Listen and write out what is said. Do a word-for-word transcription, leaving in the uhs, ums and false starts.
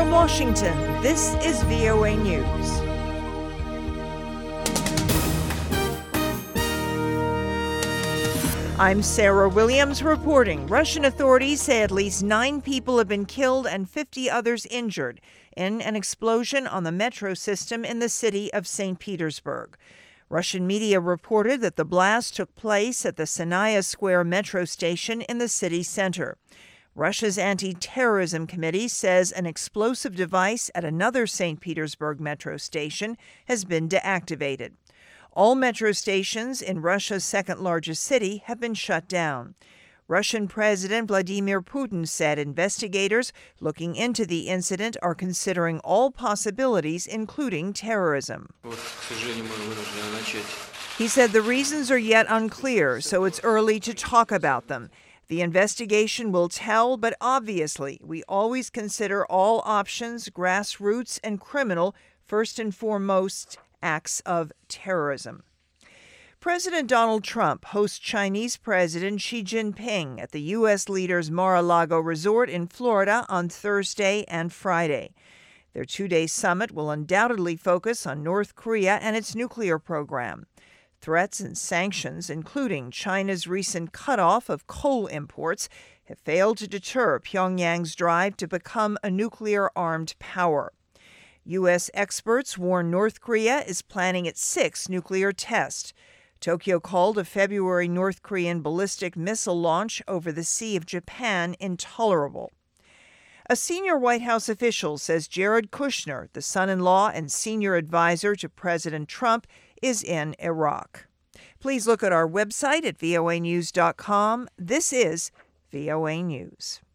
From Washington, this is V O A News. I'm Sarah Williams reporting. Russian authorities say at least nine people have been killed and fifty others injured in an explosion on the metro system in the city of Saint Petersburg. Russian media reported that the blast took place at the Sanaya Square metro station in the city center. Russia's anti-terrorism committee says an explosive device at another Saint Petersburg metro station has been deactivated. All metro stations in Russia's second-largest city have been shut down. Russian President Vladimir Putin said investigators looking into the incident are considering all possibilities, including terrorism. He said the reasons are yet unclear, so it's early to talk about them. The investigation will tell, but obviously, we always consider all options, grassroots and criminal, first and foremost, acts of terrorism. President Donald Trump hosts Chinese President Xi Jinping at the U S leader's Mar-a-Lago resort in Florida on Thursday and Friday. Their two-day summit will undoubtedly focus on North Korea and its nuclear program. Threats and sanctions, including China's recent cutoff of coal imports, have failed to deter Pyongyang's drive to become a nuclear-armed power. U S experts warn North Korea is planning its sixth nuclear test. Tokyo called a February North Korean ballistic missile launch over the Sea of Japan intolerable. A senior White House official says Jared Kushner, the son-in-law and senior advisor to President Trump, is in Iraq. Please look at our website at V O A news dot com. This is V O A News.